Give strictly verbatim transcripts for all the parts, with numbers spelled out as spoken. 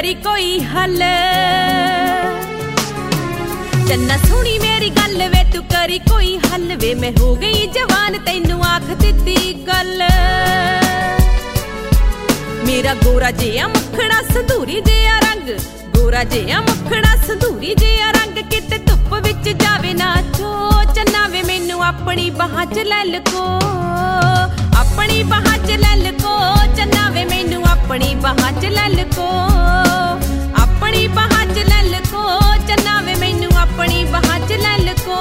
करी कोई हल। चन्ना सुनी मेरी गल वे तू करी कोई हल वे, मैं हो गई जवान तैनू आख दित्ती गल। मेरा गोरा जिहा मुखड़ा संधूरी जिहा रंग, गोरा जिहा मुखड़ा संधूरी जिहा रंग, किते धुप विच जावे ना चो। चन्ना वे मैनू अपनी बाहां च लै लको, अपनी बाहां च लै लको। चन्ना वे मैनू अपनी बाहां च लै लको, अपनी बाहां च लै लको। चन्ना वे मैनू अपनी बाहां च लै लको।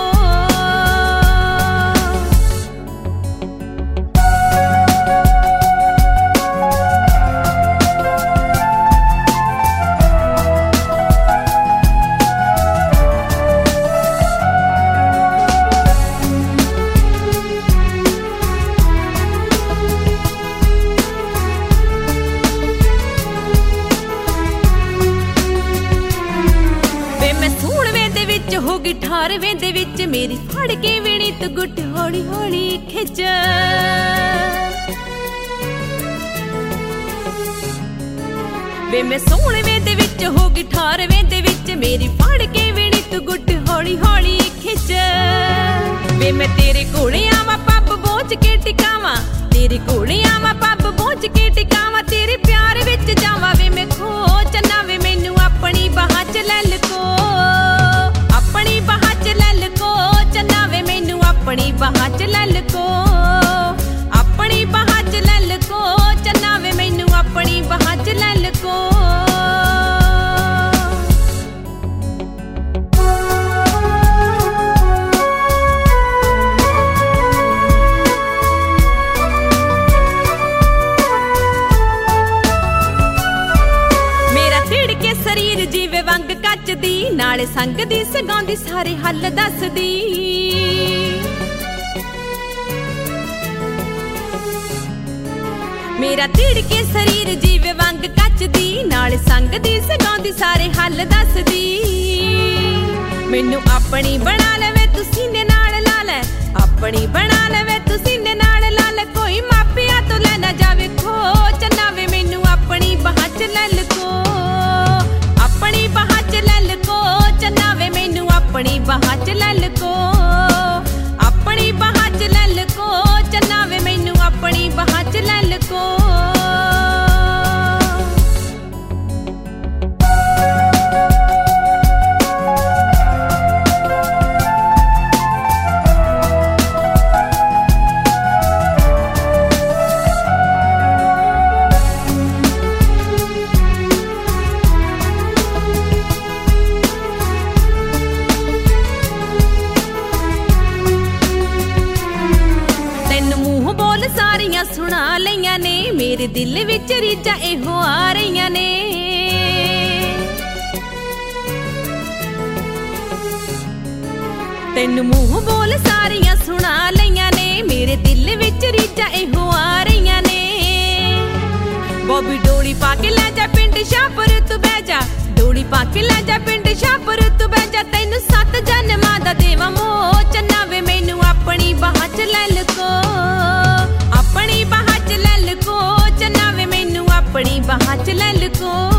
होगी अठारवें दे विच मेरी फड़ के वीणी तू गुट हौली हौली खिच। वे मैं सोलहवें दे विच होगी अठारवें दे विच मेरी फड़ के वीणी तू गुट हौली हौली खिच। वे मैं तेरे कोले आवां पब बोझ के टिकावां, तेरे कोले आवां पब बोझ के टिकावां, तेरे प्यार विच जावां वे मैं खो। चन्ना वे मैनू अपनी बाहां च लै लको, अपनी बाहां च लै लको। चन्ना वे मैनू अपनी बाहां च लै लको, अपनी बाहां च लै लको। चन्ना वे मैनू अपनी बाहां च लै लको। मेरा तिड़के शरीर जीवे वंग कच दी, नाले संग दी सगाउंदी सारे हल दसदी। मेरा तिड़के शरीर जीवे वंग कच दी, नाले संग दी सगाउंदी सारे हल दसदी। मैनू अपनी बना लवे तू सीने नाल ला लै, अपनी बना लवे तू सीने नाल ला लै, कोई मापिया तो लै ना जावे खो। चन्ना वे मैनू अपनी बाहां च लै लको, अपनी बाहां च लै लको। चन्ना वे मैनू अपनी बाहां च लै लको, अपनी बाहां च लै लको। चन्ना वे मैनू अपनी बाहां च लै लको। सारियां सुना लईयां ने, मेरे दिल विच रीझां एहो आ रहीयां ने। तैनू मूंह बोल सारियां सुना लईयां ने, मेरे दिल विच रीझां एहो आ रहीयां ने। बॉबी डोली पाके लै जा पिंड शाहपुर तू बह जा, डोली पाके लै जा पिंड शाहपुर तू बह जा, तैनू सत जन्मां दा देवां मोह। चन्ना वे मैनू अपनी बाहां च लै लको, अपनी बाहां च लै लको। चन्ना वे मैनू अपनी बाहां च लै लको।